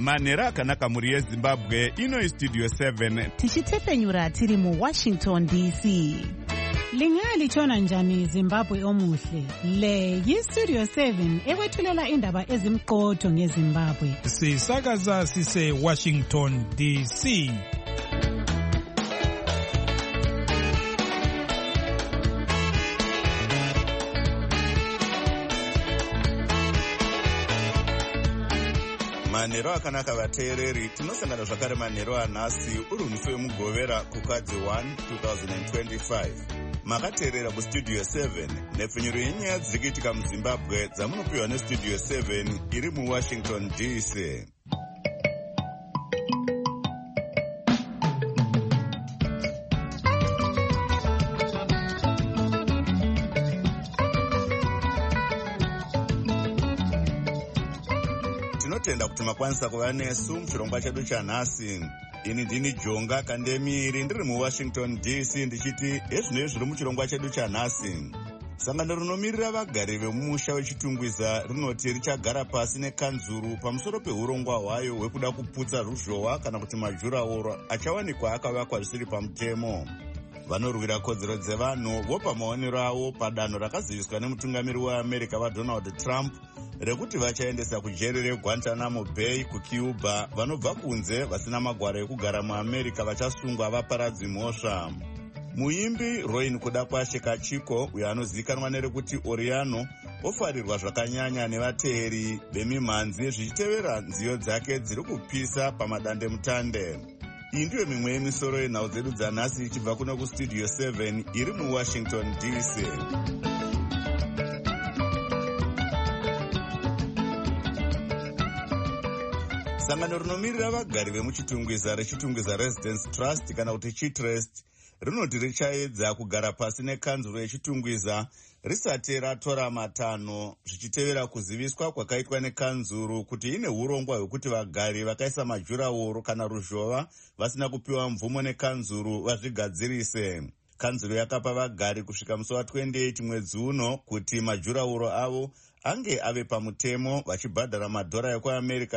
manhero akanaka mhuri yezimbabwe. Ino Studio 7 tichitepfenyura tiri muWashington DC. Lingalitshona njani Zimbabwe omuhle? Le yiStudio 7 ekwethulela indaba ezimqotho ngeZimbabwe. Sisakaza sise Washington DC. manhero akanaka vateereri, tinosangana zvakare manhero anhasi uri musi wemugovera kukadzi 1 2025. Makateerera kuStudio 7 nepfenyuro yenyaya dziri kuitika muZimbabwe dzamunopiwa neStudio 7 iri muWashington DC. Tinotenda kuti makwanisa kuva nesu muchirongwa chedu chanhasi. Ini ndini Jonga Kandemiri ndiri muWashington DC ndichiti ezvinoi zviri muchirongwa chedu chanhasi. Sangano rinomirira vagari vemumusha wechitungwiza rinoti richagara pasi nekanzuru pamusoro peurongwa hwayo hwekuda kuputsa ruzhowa kana kuti majuraoro achawanikwa akavakwa zvisiri pamutemo. Vanorwira kodzero dzevanhu vopa maonero avo padanho rakaziviswa nemutungamiri weAmerica vaDonald Trump rekuti vachaendesa kujeri reGuantanamo Bay kuCuba vanobva kunze vasina magwaro ekugara muAmerica vachasungwa vaparadzi mhosva. Muimbi Roin kuda kwashe Kachiko, uyo anozivikanwa nerekuti Oriano, ofarirwa zvakanyanya nevateeri vemimhanzi zvichitevera nziyo dzake dziri kupisa pamadandemutande. Iyi ndiyo mimwe yemisoro yenhau dzedu dzanhasi ichibva kuno kuStudio 7 iri muWashington DC. Sangano rinomirira vagari vemuchitungwiza rechitungwiza Residence Trust kana kuti Chitrust rinoti richaedza kugara pasi nekanzuro yechitungwiza risati ratora matanho zvichitevera kuziviswa kwakaitwa nekanzuro kuti ine urongwa hwekuti vagari vakaisa majuraoro kana ruzhova vasina kupiwa mvumo nekanzuro vazvigadzirise. Kanzuro yakapa vagari kusvika musi wa28 mwedzi uno kuti majuraoro avo ange ave pamutemo vachibhadhara madhora ekuAmerica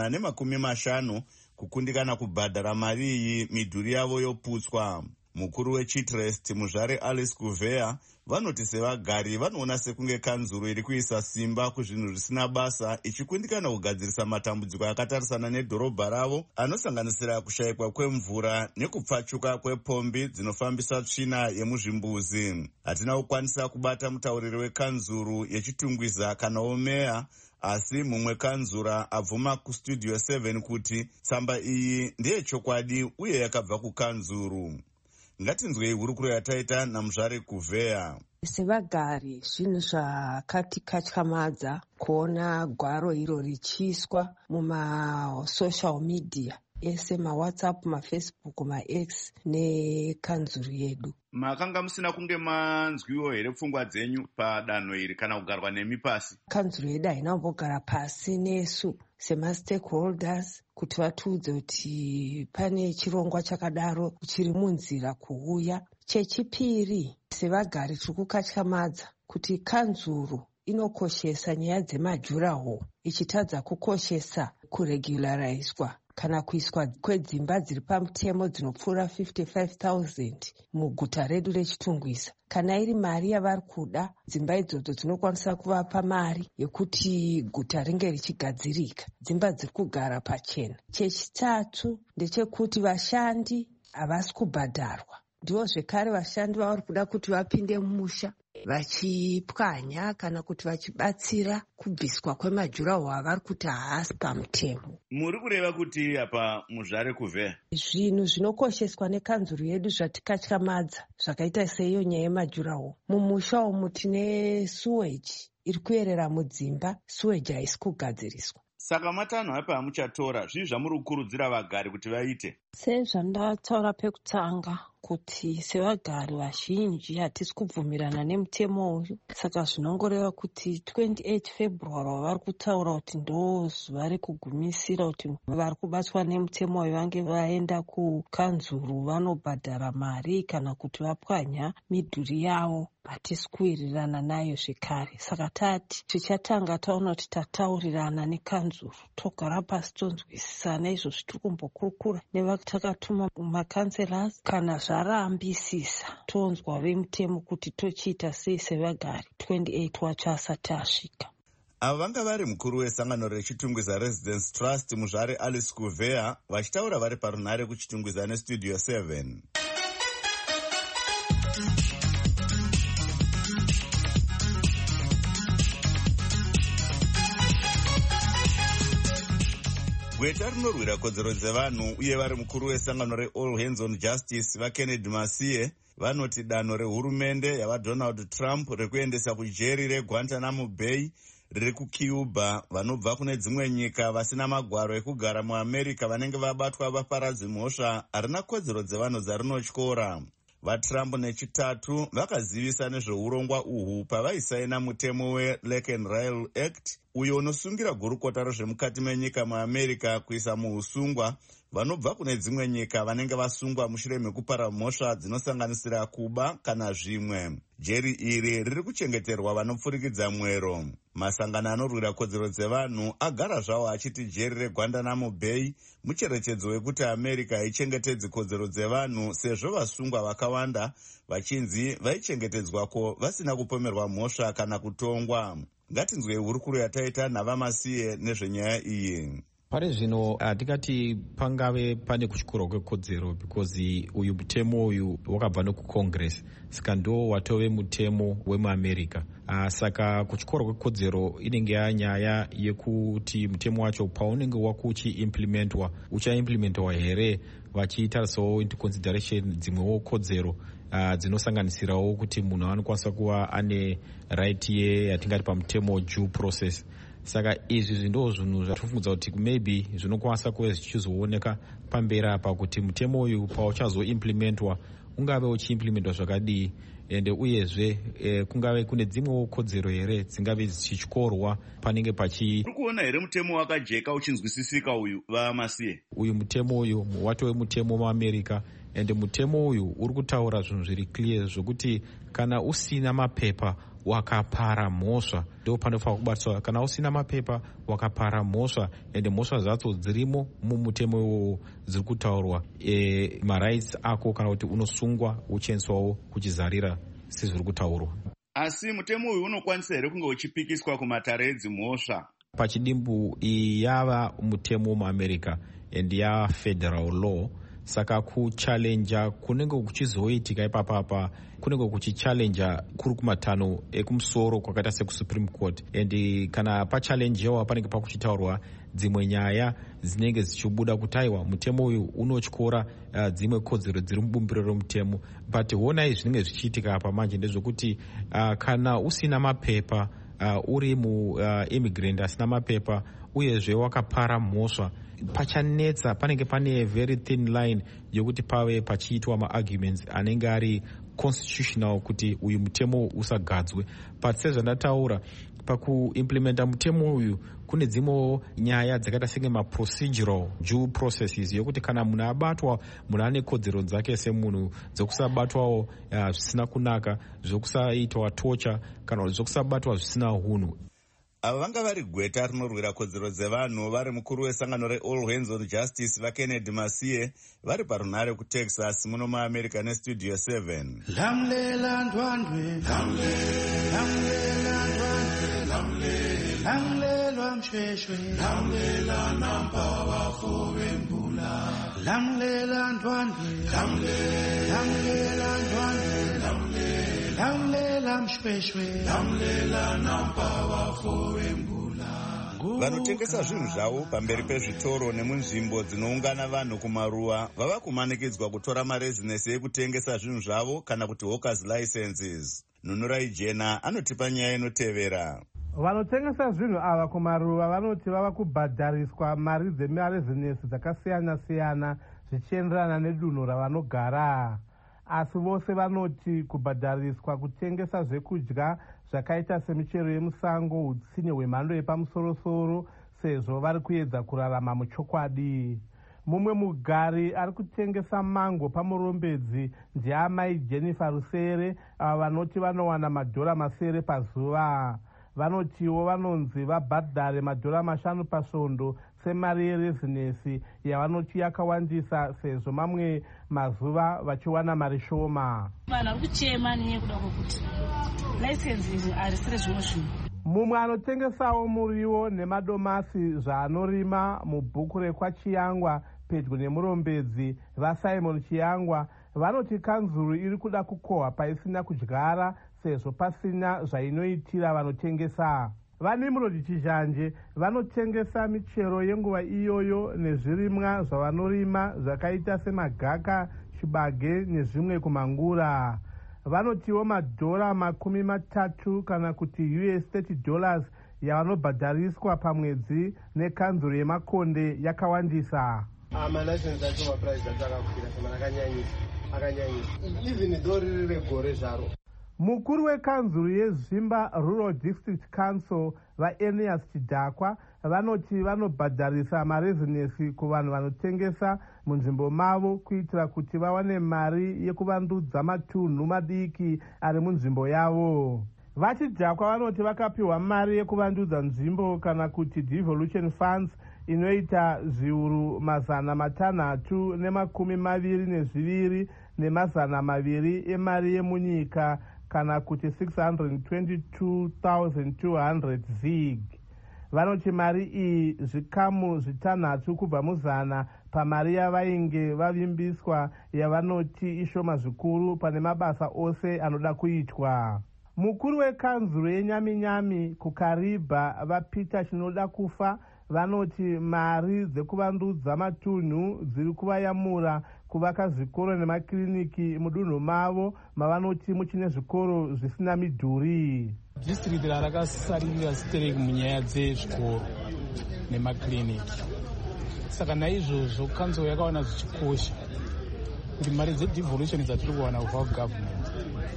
150 kukundikana kubhadhara mari iyi midhuri yavo yoputswa. Mukuru weChitrust muzvare Alice Kuvea vanoti sevagari vanoona sekunge kanzuro iri kuisa simba kuzvinhu zvisina basa ichikundikana kugadzirisa matambudziko akatarisana nedhorobha ravo anosanganisira kushayikwa kwemvura nekupfachuka kwepombi dzinofambisa tsvina yemuzvimbuzi. Hatina kukwanisa kubata mutauriri wekanzuro yechitungwiza kanawo meya, asi mumwe kanzura abvuma kuStudio 7 kuti tsamba iyi ndeyechokwadi uye yakabva kukanzuro. Ngatinzwei hurukuro yataita namuzvare Kuvea. Sevagari zvinhu zvakatikatyamadza kuona gwaro iro richiiswa mumasocial media ese maWhatsApp, maFacebook, maX nekanzuro yedu. Makanga musina kunge manzwiwo here pfungwa dzenyu padanho iri kana kugarwa nemi pasi? Kanzuro yedu haina kumbogara pasi nesu semastakeholders kuti vatiudze kuti pane chirongwa chakadaro chiri munzira kuuya. Chechipiri, sevagari tiri kukatyamadza kuti kanzuro inokoshesa nyaya dzemajuraho ichitadza kukoshesa kuregularizwa kana kuiswa kwedzimba dziri pamutemo dzinopfuura 55,000 muguta redu rechitungwiza. Kana iri mari yavari kuda, dzimba idzodzo dzinokwanisa kuvapa mari yekuti guta ringe richigadzirika, dzimba dziri kugara pachena. Chechitatu ndechekuti vashandi havasi kubhadharwa. Ndivo zvekare vashandi vavari kuda kuti vapinde mumusha vachipwanya kana kuti vachibatsira kubviswa kwemajuraho avari kuti haasi pamutemo. Muri kureva kuti apa muzvare Kuvea zvinhu zvinokosheswa nekanzuro yedu zvatikatyamadza zvakaita seiyo nyaya yemajuraho. Mumusha umu tine suweji iri kuyerera mudzimba, suweji haisi kugadziriswa. Saka matanho apa amuchatora zvii zvamuri kukurudzira vagari kuti vaite? Sezvandataura pekutanga kuti sevagari vazhinji hatisi kubvumirana nemutemo uyu, saka zvinongoreva kuti 28 February wavari kutaura kuti ndo zuva rekugumisira kuti vari kubatwa nemutemo uyu vange vaenda kukanzuro vanobhadhara mari kana kuti vapwanya midhuri yavo. hatisi kuwirirana nayo zvekare. Saka tati tichatanga taona kuti tataurirana nekanzuru, togara pasi tonzwisisana izvozvi tiri kumbokurukura nevatakatuma makanselas. Kana zvarambisisa tonzwa vemutemo kuti tochiita sei sevagari 28 wacho asati asvika. Ava vanga vari mukuru wesangano rechitungwiza Residence Trust muzvare Alice Kuvea vachitaura vari parunhare kuchitungwiza nestudio 7. Gweta rinorwira kodzero dzevanhu uye vari mukuru wesangano reAll Hands on Justice vaKennedy Masiye vanoti danho rehurumende yavaDonald Trump rekuendesa kujeri reGuantanamo Bay riri kuCuba vanobva kune dzimwe nyika vasina magwaro ekugara muAmerica vanenge vabatwa vaparadzi mhosva harina kodzero dzevanhu dzarinotyora. VaTrump nechitatu vakazivisa nezveurongwa uhu pavaisaina mutemo weLake and Rail Act uyo unosungira gurukota rezvemukati menyika muAmerica kuisa muusungwa vanobva kune dzimwe nyika vanenge vasungwa mushure mekupara mhosva dzinosanganisira kuba kana zvimwe. Jeri iri riri kuchengeterwa vanopfurikidza mwero. Masangano anorwira kodzero dzevanhu agara zvawo achiti jeri reGuantanamo Bay mucherechedzo wekuti America haichengetedzi kodzero dzevanhu sezvo vasungwa vakawanda vachinzi vaichengetedzwako vasina kupomerwa mhosva kana kutongwa. Ngatinzwei hurukuro yataita naVamasiye nezvenyaya iyi. Pari zvino hatikati pangave pane kutyora kwekodzero because uyu mutemo uyu wakabva nekucongress, saka ndo watove mutemo wemuAmerica. Saka kutyora kwekodzero inenge yanyaya yekuti mutemo wacho paunenge wakuchiimplementwa uchaimplementwa here vachitarisawo into consideration dzimwewo kodzero dzinosanganisirawo kuti munhu anokwanisa kuva ane right yatingati pamutemo due process. Saka izvi ndo zvinhu zvatifungudza kuti maybe zvinokwanisa kuve zvichizooneka pamberi apa kuti mutemo uyu pauchazoimplementwa ungave uchiimplementwa zvakadii ende uyezve kungave kune dzimwewo kodzero here dzingave dzichityorwa panenge pachi. Kuona here mutemo wakajeka uchinzwisisika uyu vaMasiye. Uyu mutemo uyu watove mutemo muAmerica ende mutemo uyu uri kutaura zvinhu zviri clear zvokuti kana usina mapepa wakapara mhosva ndo panofanira kubatswa. Kana usina mapepa wakapara mhosva ende mhosva dzacho dzirimo mumutemo iwowo dziri kutaurwa marights ako kana kuti unosungwa uchiendeswawo kuchizarira sezviri kutaurwa. Asi mutemo uyu unokwanisa here kunge uchipikiswa kumatare edzimhosva? Pachidimbu iyi yava mutemo muAmerica ende yava federal law. Saka kuchallenja kunenge kuchizoitika ipapapa kunenge kuchichallenja kuri kumatanho ekumusoro kwakaita sekusupreme court and kana pachallenjewa panenge pakuchitaurwa dzimwe nyaya dzinenge zichibuda kutaiwa mutemo uyu unotyora dzimwe kodzero dziri mubumbiro romutemo. But honai zvinenge zvichiitika apa manje ndezvokuti kana usina mapepa uri muimmigrant asina mapepa uyezve wakapara mhosva pachanetsa panenge pane very thin line yokuti pave pachiitwa maarguments anenge ari constitutional kuti uyu mutemo usagadzwe. But sezvandataura pakuimplementa mutemo uyu kune dzimwewo nyaya dzakaita senge maprocedural due processes yokuti kana munhu abatwa munhu ane kodzero dzake semunhu dzokusabatwawo zvisina kunaka, zvokusaitwa torture kana zvokusabatwa zvisina hunhu. Ava vanga vari gweta rinorwira kodzero dzevanhu vari mukuru wesangano reAll Hands on Justice vaKennedy Masiye vari parunhare kuTexas muno muAmerica nestudio 7. Lamlela ndwandwe lamlelwa mshweshwe lamlela nampa bafo bembula lamlela ndwandwe lamlela mshweshwe lamlela nampa bafo bembula. Vanotengesa zvinhu zvavo pamberi pezvitoro nemunzvimbo dzinoungana vanhu kumaruwa vava kumanikidzwa kutora marezinesi ekutengesa zvinhu zvavo kana kuti hawkers licenses. Nunurai Jena anotipa nyaya inotevera. Vanotengesa zvinhu ava kumaruwa vanoti vava kubhadhariswa mari dzemarezinesi dzakasiyana-siyana zvichienderana nedunhu ravanogara. Asi vose vanoti kubhadhariswa kutengesa zvekudya zvakaita semichero yemusango, utsinye hwemhando yepamusoro-soro, sezvo vari kuedza kurarama muchokwadi. Mumwe mugari ari kutengesa mango pamurombedzi ndiamai Jennifer Rusere, ava vanoti vanowana madhora masere pazuva. Vanotiwo vanonzi vabhadhare madhora 5 pasvondo semari yerezinesi yavanoti yakawandisa sezvo mamwe mazuva vachiwana mari shoma. Vanhu vari kuchema nekuda kwokuti laisenzi izvi harisire zvimwe zvinhu. Mumwe anotengesawo muriwo nemadomasi zvaanorima mubhuku rekwaChiyangwa pedyo nemurombedzi vaSimon Chiyangwa vanoti kanzuru iri kuda kukohwa paisina kudyara sezvo pasina zvainoitira vanotengesa. VaNimrod Chizhanje vanotengesa michero yenguva iyoyo nezvirimwa zvavanorima zvakaita semagaka, chibage nezvimwe kumangura. Vanotiwo madhora 30 kana kuti $30 yavanobhadhariswa pamwedzi nekanzuru yemakonde yakawandisa. Amalasenzi acho mapuraizi acho akakwira sema akanyanyisa even dori riri gore zvaro. Mukuru wekanzuru yeZvimba Rural District Council vaEnias Chidhakwa vanoti vanobhadharisa marezinesi kuvanhu vanotengesa munzvimbo mavo kuitira kuti vawane mari yekuvandudza matunhu madiki ari munzvimbo yavo. VaChidhakwa vanoti vakapiwa mari yekuvandudza nzvimbo kana kuti devolution funds inoita zviuru 622 nemazana-200 emari yemunyika kana kuti 622,200 zig. Vanoti mari iyi zvikamu 6 kubva muzana pamari yavainge vavimbiswa yavanoti ishoma zvikuru pane mabasa ose anoda kuitwa. Mukuru wekanzuru yeNyaminyami kuKaribha vaPeter Chinoda kufa vanoti mari dzekuvandudza matunhu dziri kuvayamura kuvaka zvikoro nemakiriniki mudunhu mavo mavanoti muchine zvikoro zvisina midhuri. District rakasarira sitereki munyaya dzezvikoro nemakiriniki. Saka naizvozvo kanzuro yakawana zvichikosha kuti mari dzedevolution dzatiri kuwana kubva kugovernment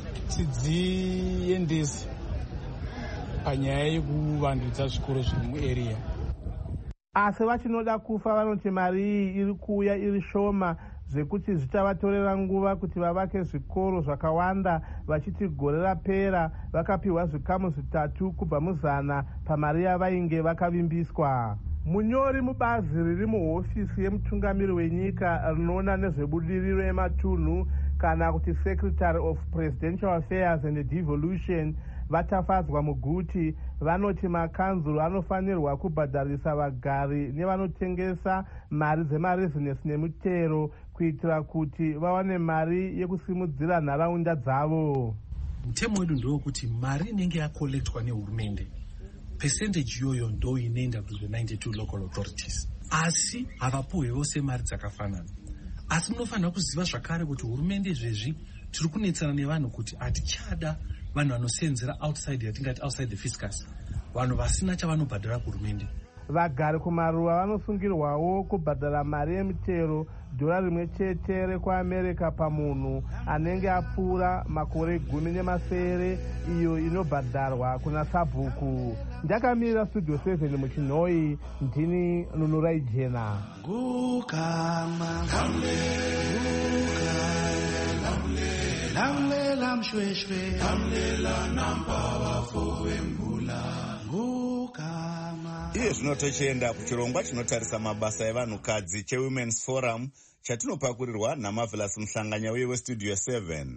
tidziendese panyaya yekuvandudza zvikoro zviri muarea. Asi Vachinoda kufa vanoti mari iyi iri kuuya iri shoma zvekuti zvichavatorera nguva kuti vavake zvikoro zvakawanda, vachiti gore rapera vakapiwa zvikamu 3 kubva muzana pamari yavainge vakavimbiswa. Munyori mubazi riri muhofisi yemutungamiri wenyika rinoona nezvebudiriro yematunhu kana kuti Secretary of Presidential Affairs and Devolution vatafadzwa muguti vanoti makanzuru anofanirwa kubhadharisa vagari nevanotengesa mari dzemarezinesi nemutero kuitira kuti vawane mari yekusimudzira nharaunda dzavo. Mutemo wedu ndokuti mari inenge yakolektwa nehurumende percentage iyoyo ndo inoenda to the 92 local authorities, asi havapuhwe vose mari dzakafanana. Asi munofanira kuziva zvakare kuti hurumende izvezvi tiri kunetsana nevanhu kuti hatichada vanhu vanosenzera outside, yatingati outside the fiscus, vanhu vasina chavanobhadhara kuhurumende. Vagari kumaruwa vanosungirwawo kubhadhara mari yemitero $1 rekuAmerica pamunhu anenge apfuura makore 10 iyo inobhadharwa kuna sabhuku. Ndakamirira Studio 7 muChinoi, ndini Nunurai Jena. Lamlela mshweshwe, lamlela nampawa fowembula. Iye zvino tochienda kuchirongwa chinotarisa mabasa evanhukadzi cheWomen's Forum chatinopakurirwa naMarvelous Muhlanganya uye weStudio 7.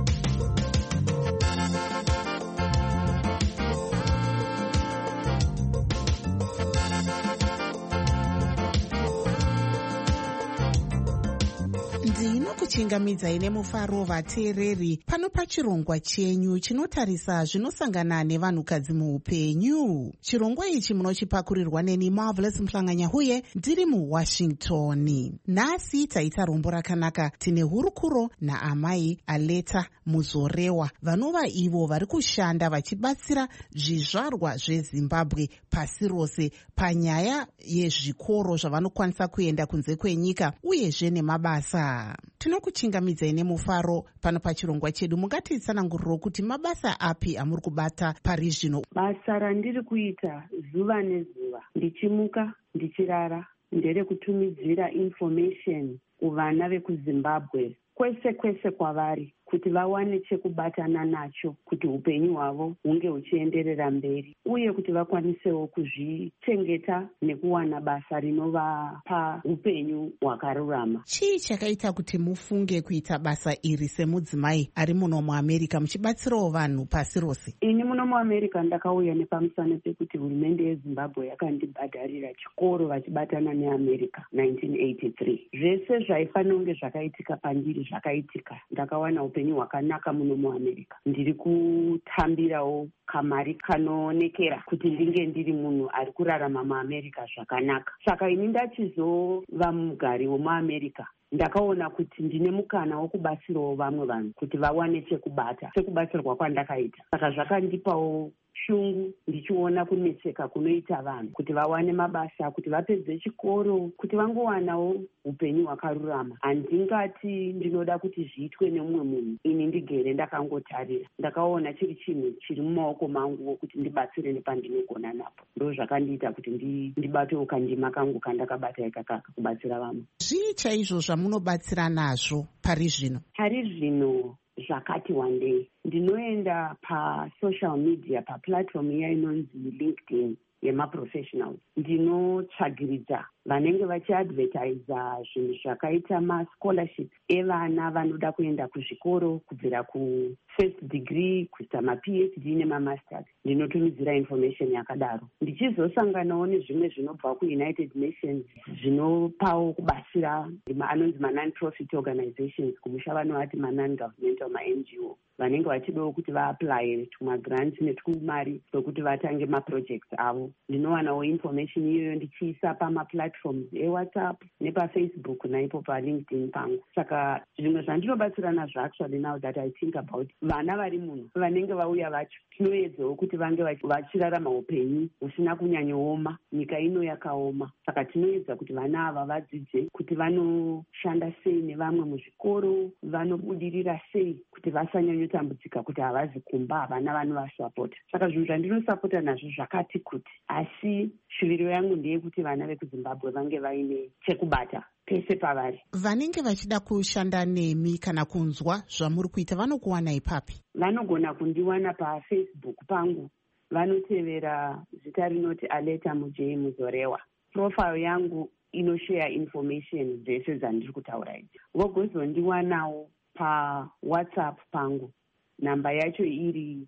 ndinokuchingamidzai nemufaro vateereri pano pachirongwa chenyu chinotarisa zvinosangana nevanhukadzi muupenyu. Chirongwa ichi munochipakurirwa neni Marvelous Muhlanganya uye ndiri muWashington. Nhasi taita rombo rakanaka. Tine hurukuro naamai Aleta Muzorewa vanova ivo vari kushanda vachibatsira zvizvarwa zveZimbabwe pasi rose panyaya yezvikoro zvavanokwanisa kuenda kunze kwenyika uyezve nemabasa. Tinokuchingamidzai nemufaro pano pachirongwa chedu. Mungatitsananguriro kuti mabasa api amuri kubata pari zvino? Basa randiri kuita zuva nezuva, ndichimuka ndichirara nderekutumidzira information kuvana vekuzimbabwe kwese kwese kwavari kuti vawane chekubatana nacho kuti upenyu hwavo hunge huchienderera mberi uye kuti vakwanisewo kuzvichengeta nekuwana basa rinovapa upenyu hwakarurama. Chii chakaita kuti mufunge kuita basa iri semudzimai ari muno muamerica muchibatsirawo vanhu pasi rose? Ini muno muamerica ndakauya nepamusana pekuti hurumende yezimbabwe yakandibhadharira chikoro vachibatana neamerica 1983. Zvese zvaifanira kunge zvakaitika pandiri zvakaitika. Ndakawana upenyu hwakanaka muno muamerica. Ndiri kutambirawo kamari kanoonekera kuti ndinge ndiri munhu ari kurarama muamerica zvakanaka. Saka ini ndachizova mugari wemuamerica ndakaona kuti ndine mukana wokubatsirawo vamwe vanhu kuti vawane chekubata sekubatsirwa kwandakaita. Saka zvakandipawo shungu ndichiona kunetseka kunoita vanhu kuti vawane mabasa, kuti vapedze chikoro, kuti vangowanawo upenyu hwakarurama. Handingati ndinoda kuti zviitwe nemumwe munhu, ini ndigere ndakangotarira. Ndakaona chiri chinhu chiri mumaoko mangu wokuti ndibatsire nepandinogona napo. Ndo zvakandiita kuti ndibatewo kandima kangu kandakabata ikakaka kubatsira vamwe. Zvii chaizvo zvamunobatsira nazvo pari zvino? Pari zvino zvakati wandei. Ndinoenda pasocial media, paplatform iya inonzi LinkedIn yemaprofessionals. Ndinotsvagiridza vanenge vachiadvertisa zvinhu zvakaita mascholarship evana vanoda kuenda kuzvikoro kubvira kufirst degree kuita maPhD nemamasters. Ndinotumidzira information yakadaro. Ndichizosanganawo nezvimwe zvinobva kuUnited Nations zvinopawo kubatsira anonzi non-profit organizations, kumusha vanovati non-governmental NGO, vanenge vachidawo kuti vaapply tumagrants netumari tokuti vatange maprojects avo. Ndinowanawo information iyoyo ndichiisa pamaplatforms eWhatsApp nepafacebook naipo paLinkedIn pangu. Saka zvimwe zvandinobatsira nazvo actually now that I think about, vana vari muno vanenge vauya vacho tinoedzawo kuti vange vachirarama upenyu husina kunyanyooma. Nyika ino yakaoma, saka tinoedza kuti vana ava vadzidze kuti vanoshanda sei nevamwe muzvikoro, vanobudirira sei kuti vasanyanyotambudzika kuti havazi kumba, havana vanovasapota. Saka zvinhu zvandinosapota nazvo zvakati kuti, asi shuviro yangu ndeyekuti vana vekuzimbabwe vange vaine chekubata pese pavari. Vanenge vachida kushanda nemi kana kunzwa zvamuri kuita vanokuwana ipapi? Vanogona kundiwana paFacebook pangu, vanotevera zita rinoti Aleta Mujei Muzorewa. Profile yangu inoshare information dzese dzandiri kutaura idzi. Vogozondiwanawo paWhatsApp pangu, namba yacho iri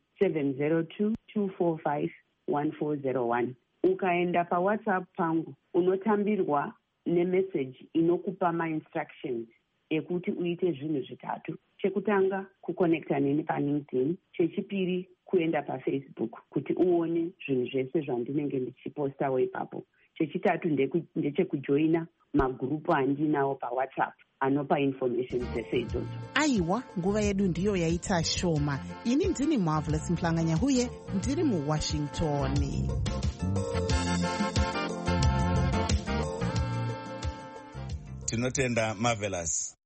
702-245-1401. Ukaenda paWhatsApp pangu unotambirwa nemessage inokupa mainstructions ekuti uite zvinhu zvitatu. Chekutanga, kuconnecta neni paLinkedIn. Chechipiri, kuenda paFacebook kuti uone zvinhu zvese zvandinenge ndichipostawo ipapo. Chechitatu ndechekujoina magurupu andinawo paWhatsApp anopa information dzese idzodzo. Aiwa, nguva yedu ndiyo yaita shoma. Ini ndini Marvelous Mhlanganya huye, ndiri muWashington. Tinotenda Marvelous.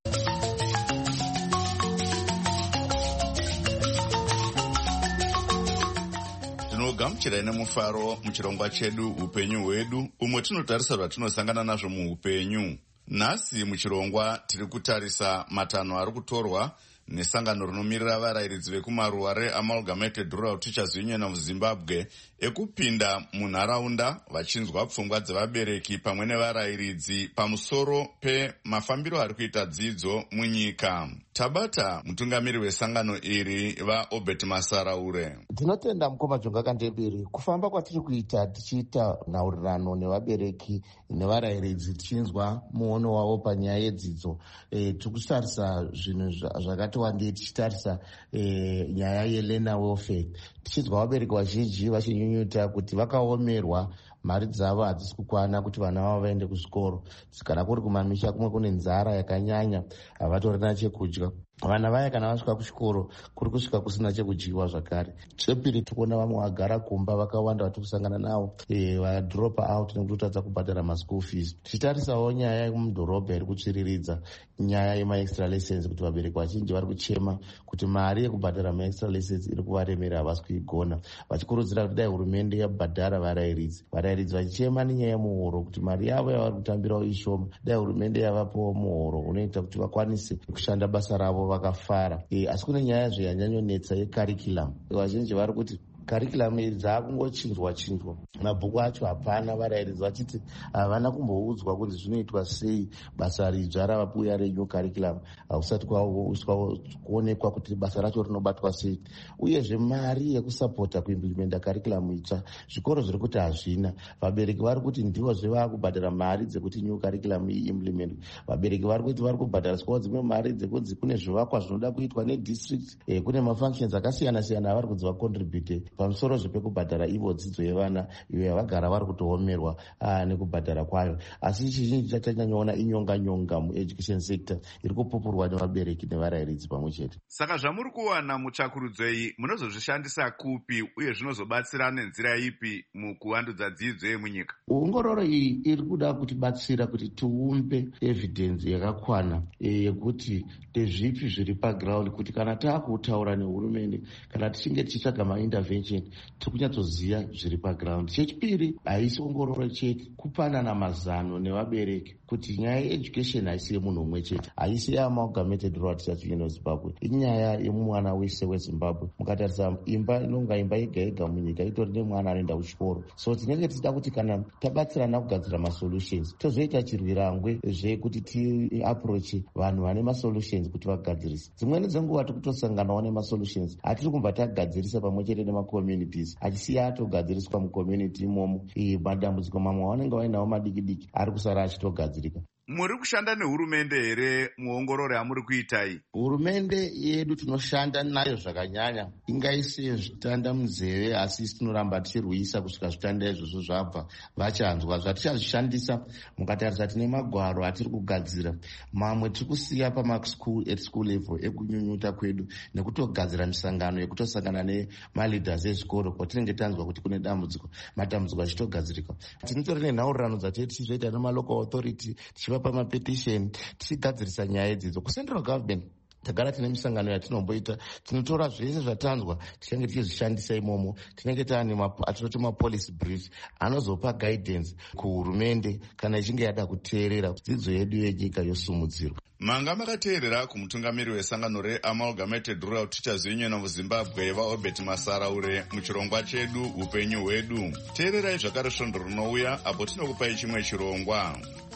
Tinogamuchira nemufaro muchirongwa chedu upenyu hwedu, umwe tinotarisa zvatinosangana nazvo muupenyu. Nhasi muchirongwa tiri kutarisa matanho ari kutorwa nesangano rinomirira varayiridzi vekumaruwa reAmalgamated Rural Teachers Union of Zimbabwe ekupinda munharaunda vachinzwa pfungwa dzevabereki pamwe nevarayiridzi pamusoro pemafambiro ari kuita dzidzo munyika. Tabata mutungamiri wesangano iri vaObert Masaraure. Tinotenda mukoma Jonga Kandebere, kufamba kwatiri kuita tichiita nhaurirano nevabereki nevarayiridzi tichinzwa muono wavo panyaya yedzidzo. Tirikusarisa zvinhu zvakati wandei, tichitarisa nyaya yelena welfare. Tichizwa vabereki vazhinji vachinyunyuta kuti vakaomerwa, mari dzavo hadzisi kukwana kuti vana vavo vaende kuzvikoro. Kana kuri kumamisha kumwe kune nzara yakanyanya, havatorina chekudya. vana vaya kana vasvika kuchikoro kuri kusvika kusina chekudyiwa zvakare. Chepiri tikuona vamwe vagara kumba vakawanda vatiri kusangana navo vadropa out nekutotadza kubhadhara maschool fees. Tichitarisawo nyaya yemudhorobha iri kutsviriridza nyaya yemaextra lessons, kuti vabereki vazhinji vari kuchema kuti mari yekubhadhara maextra lessons iri kuvaremera, havasi kuigona, vachikurudzira kuti dai hurumende yabhadhara varayiridzi vachichema nenyaya yemuhoro kuti mari yavo yavari kutambirawo ishoma, dai hurumende yavapowo muhoro unoita kuti vakwanise kushanda basa ravo vakafara. Asi kune nyaya zveyanyanyonetsa yekarikulamu. Vazhinji vari kuti karikulamu idzi dzakungochinjwa mabhuku acho hapana, varayiridzi vachiti havana kumboudzwa kuti zvinoitwa sei basa ridzva ravabuya renew karikulamu, hakusati kuonekwa kuti basa racho rinobatwa sei, uyezve mari yekusapota kuimplimenta karikulamu itsva zvikoro zviri kuti hazvina. Vabereki vari kuti ndivozve vaakubhadhara mari dzekuti new karikulamu iimplementwe. Vabereki vari kuti vari kubhadhariswawo dzimwe mari dzekuti kune zvivakwa zvinoda kuitwa nedistrict, kune mafunctions akasiyana-siyana avari kunzi vacontribute pamusoro zvepekubhadhara ivo dzidzo yevana iyo yavagara vari kutoomerwa nekubhadhara kwayo. Asi chizhinji chachanyanyoona inyonga mueducation sector iri kupupurwa nevabereki nevarayiridzi pamwe chete. Saka zvamuri kuwana mutsvakurudzo iyi munozozvishandisa kupi uye zvinozobatsira nenzira ipi mukuvandudza dzidzo yemunyika? Ongororo iyi iri kuda kutibatsira kuti tiumbe evidence yakakwana yekuti ndezvipi zviri paground, kuti kana taakutaura nehurumende, kana tichinge tichitsvaga maintervention tiri kunyatsoziva zviri paground. Chechipiri, haisi ongororo chete, kupanana mazano nevabereki kuti nyaya yeeducation haisi yemunhu umwe chete, haisi yeamalgamated rural teachers union of Zimbabwe, inyaya yemwana wese weZimbabwe. Mukatarisa imba inonga imba yega yega munyika itori nemwana anoenda kuchikoro. So tinenge tichida kuti kana tabatsirana kugadzira masolutions tozoita chirwirangwe zvekuti tiaproche vanhu vane masolutions kuti vagadzirise. Dzimweni dzenguva tikutosanganawo nemasolutions hatiri kubva tagadzirisa pamwe chete nemacommunities, achisiya atogadziriswa mucommunity imomo. Madambudziko mamwe avanenge vainawo madiki ari kusara achitogadzirika. Muri kushanda nehurumende here muongororo yamuri kuitai? Hurumende yedu tinoshanda nayo zvakanyanya, ingaise zvitanda munzeve, asi tinoramba tichirwisa kusvika zvitanda izvozvo zvabva vachanzwa. Zvatichazvishandisa, mukatarisa tine magwaro atiri kugadzira, mamwe tiri kusiya pamaskul at school level ekunyunyuta kwedu nekutogadzira misangano yekutosangana nemaleaders ezvikoro kwatinenge tanzwa kuti kune matambudziko achitogadzirika. Tinotori nenhaurirano dzatete tichizoita nemalocal authority, tichiva pamapetisheni, tichigadzirisa nyaya idzidzo. Kucentral government tagara tine misangano yatinomboita, tinotora zvese zvatanzwa tichange tichizvishandisa imomo. Tinenge taane atinoti mapolicy brief anozopa guidance kuhurumende kana ichinge yada kuteerera dzidzo yedu yenyika yosumudzirwa. Manga makateerera kumutungamiri wesangano reAmalgamated Rural Teachers Union of Zimbabwe vaOrbert Masaraure muchirongwa chedu upenyu hwedu. Teererai zvakare svondo rinouya apo tinokupai chimwe chirongwa.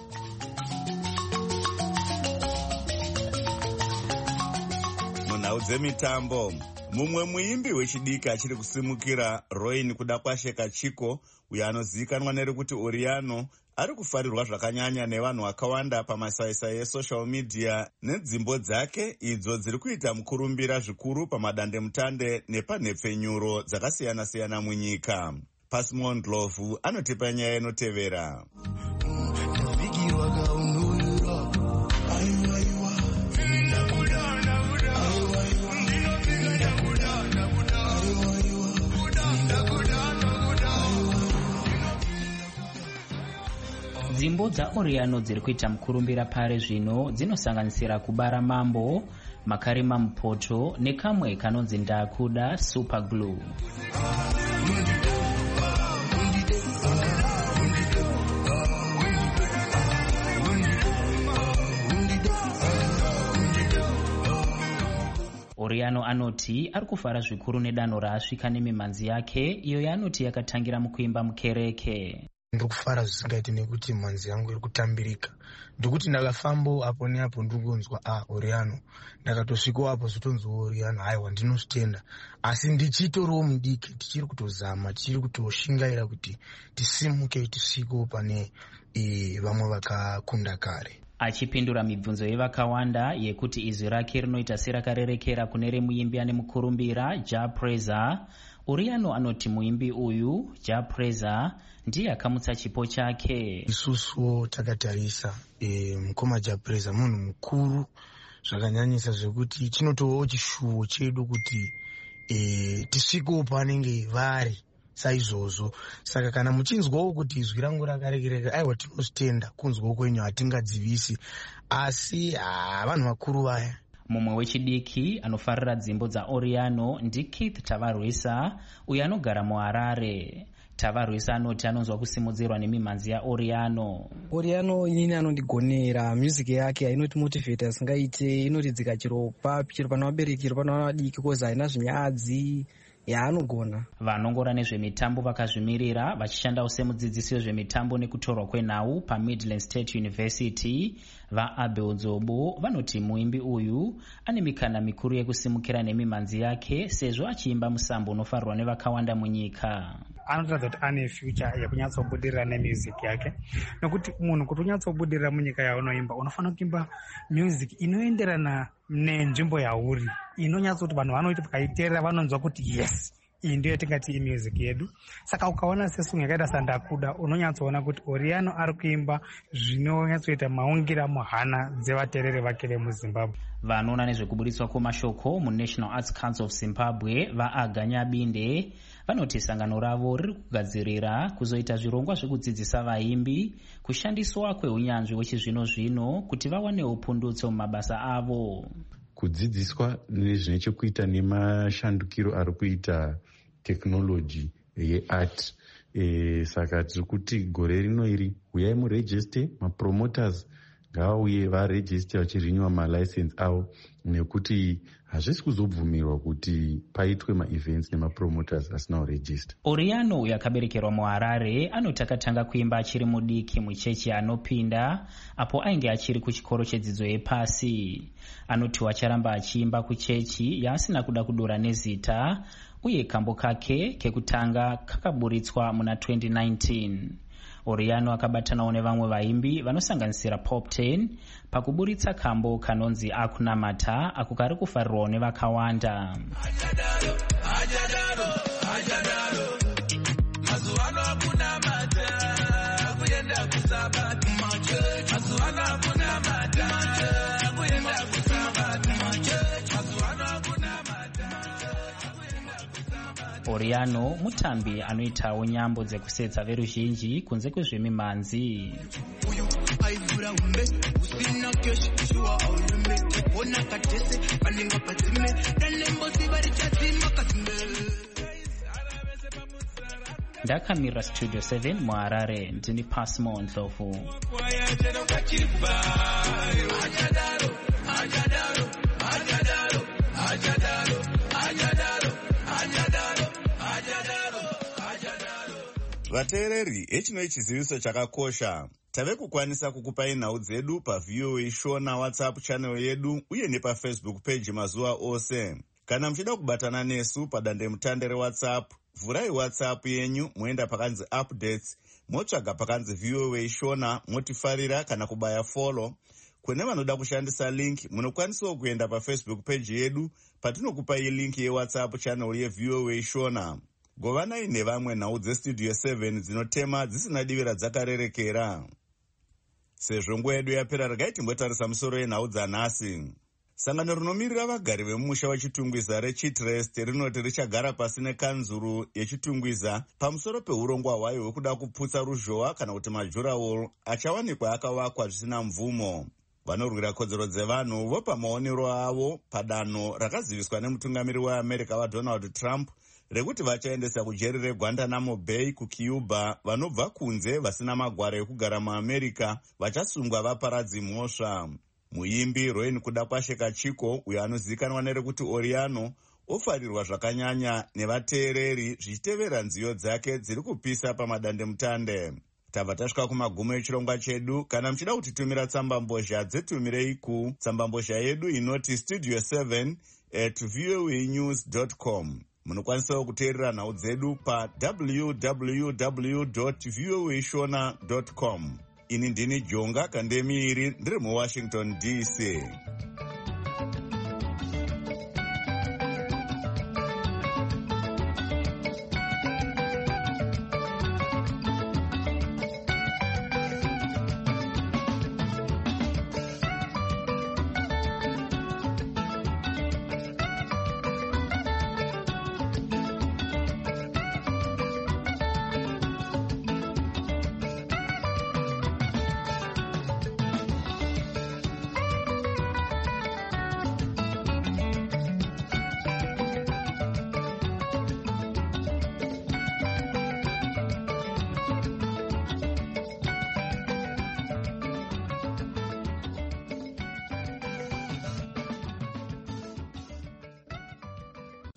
Munhau dzemitambo, mumwe muimbi wechidiki achiri kusimukira Roin kuda kwasheka Chiko, uyo anozivikanwa nerekuti Oriano, ari kufarirwa zvakanyanya nevanhu vakawanda pamasaisai esocial media nedzimbo dzake idzo dziri kuita mukurumbira zvikuru pamadandemutande nepanhepfenyuro dzakasiyana-siyana munyika. Pasimon Ndlovu anotipa nyaya inotevera. Dzimbo dzaOriano dziri kuita mukurumbira pare zvino dzinosanganisira kubara mambo, makarima mupoto nekamwe kanonzi ndakuda superglue. Oriano anoti ari kufara zvikuru nedanho raasvika nemimhanzi yake iyo yaanoti yakatangira mukuimba mukereke. Ndiri kufara zvisingaiti nekuti mhanzi yangu iri kutambirika. Ndikuti ndakafambo apo neapo ndikunzwa Oriano, ndakatosvikawo apo zvotonzwa Oriano, haiwa ndinosvitenda. Asi ndichitoriwo mudiki, tichiri kutozama, tichiri kutoshingaira kuti tisimuke tisvikewo pane vamwe vakakunda kare. Achipindura mibvunzo yevakawanda yekuti izwi rake rinoita serakarerekera kune remuimbi ane mukurumbira Japreza, Oriano anoti muimbi uyu Japreza ndiye akamutsa chipo chake. Isusuwo takatarisa mukoma Japreza munhu mukuru zvakanyanyisa zvekuti chinotovawo chishuwo chedu kuti tisvikewo panenge vari saizvozvo. Saka kana muchinzwawo kuti izwi rangu rakarekereka, aiwa tinozvitenda, kunzwawo kwenyu hatingadzivisi, asi vanhu vakuru vaya. Mumwe wechidiki anofarira dzimbo dzaOriano ndiKeith Tavarwisa, uyo anogara muHarare. Tavarwisa anoti anonzwa kusimudzirwa nemimhanzi yaOriano. Oriano inini anondigonera, music yake inoti motivate asingaite, inotidzika chiro papi, chiro pana vabereki, chiro pana vana vadiki, koza haina zvinyadzi yaanogona. Vanongora nezvemitambo vakazvimirira vachishandawo semudzidzisi wezvemitambo nekutorwa kwenhau paMidland State University vaAbel Dzobo vanoti muimbi uyu ane mikana mikuru yekusimukira nemimhanzi yake sezvo achiimba musambo unofarirwa nevakawanda munyika. Anotaridza kuti ane future yekunyatsobudirira nemusic yake, nekuti munhu kuti unyatsobudirira munyika yaunoimba unofanira kuimba music inoenderana nenzvimbo yauri, inonyatsoti vanhu vanoiti vakaiteerera vanonzwa kuti yes, iyi ndiyo yatingati imusic yedu. Saka ukaona sesong yakaita sandakuda unonyatsoona kuti Oriano ari kuimba zvinonyatsoita maungira muhana dzevateereri vake vemuZimbabwe. Vanoona nezvekubudiswa kwemashoko muNational Arts Council of Zimbabwe vaAganya Binde vanoti sangano ravo riri kugadzirira kuzoita zvirongwa zvekudzidzisa vaimbi kushandiswa kweunyanzvi hwechizvino-zvino kuti vawanewo pundutso mumabasa avo. Kudzidziswa nezvine chekuita nemashandukiro ari kuita tekinoloji yeart. Saka tiri kuti gore rino iri uyai murejiste, mapromoters ngavauye varejiste vachirinyiwa malicense avo, nekuti hazvisi kuzobvumirwa kuti paitwe maevents nemapromoters asina kurejista. Oriano uyo akaberekerwa muHarare anoti akatanga kuimba achiri mudiki muchechi anopinda apo ainge achiri kuchikoro chedzidzo yepasi. Anoti acharamba achiimba kuchechi yaasina kuda kudura nezita, uye kambo kake kekutanga kakaburitswa muna 2019. Oriano akabatanawo nevamwe vaimbi vanosanganisira Pop 10 pakuburitsa kambo kanonzi Akunamata, ako kari kufarirwawo nevakawanda. Oriano mutambi anoitawo nyambo dzekusetsa veruzhinji kunze kwezvemimhanzi. Ndakamira Studio 7 muHarare, ndini Pasmo Ndlovu. Vateereri, echinoi chiziviso chakakosha. Tave kukwanisa kukupai nhau dzedu paVOA Shona WhatsApp channel yedu uye nepaFacebook page mazuva ose. Kana muchida kubatana nesu padande mutande reWhatsApp, vhurai WhatsApp yenyu moenda pakanzi updates, motsvaga pakanzi VOA Shona, motifarira kana kubaya follow. Kune vanoda kushandisa link, munokwanisawo kuenda paFacebook page yedu patinokupai link yeWhatsApp channel yeVOA Shona. Govanai nevamwe nhau dzestudio 7 dzinotema dzisina divira dzakarerekera. Sezvo nguva yedu yapera, regai timbotarisa musoro yenhau dzanhasi. Sangano rinomirira vagari vemumusha wechitungwiza reChitrest rinoti richagara pasi nekanzuru yechitungwiza pamusoro peurongwa hwayo hwekuda kuputsa ruzhowa kana kuti majurawall achawanikwa akavakwa zvisina mvumo. Vanorwira kodzero dzevanhu vopa maonero avo padanho rakaziviswa nemutungamiri weAmerica waDonald Trump rekuti vachaendesa kujeri reGuantanamo Bay kuCuba vanobva kunze vasina magwaro ekugara muAmerica vachasungwa vaparadzi mhosva. Muimbi Rowan kuda kwasheka Chiko, uyo anozivikanwa nerekuti Oriano, ofarirwa zvakanyanya nevateereri zvichitevera nziyo dzake dziri kupisa pamadande mutande. Tabva tasvika kumagumo echirongwa chedu. Kana muchida kutitumira tsambambozha, dzitumire ku tsambambozha yedu inoti studio7@voanews.com. Munokwanisawo kuteerera nhau dzedu pa www.voashona.com. Ini ndini Jonga Kandemiiri, ndiri muWashington DC.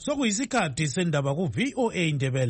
sokuyisikhathi sendaba ku-VOA Ndebele.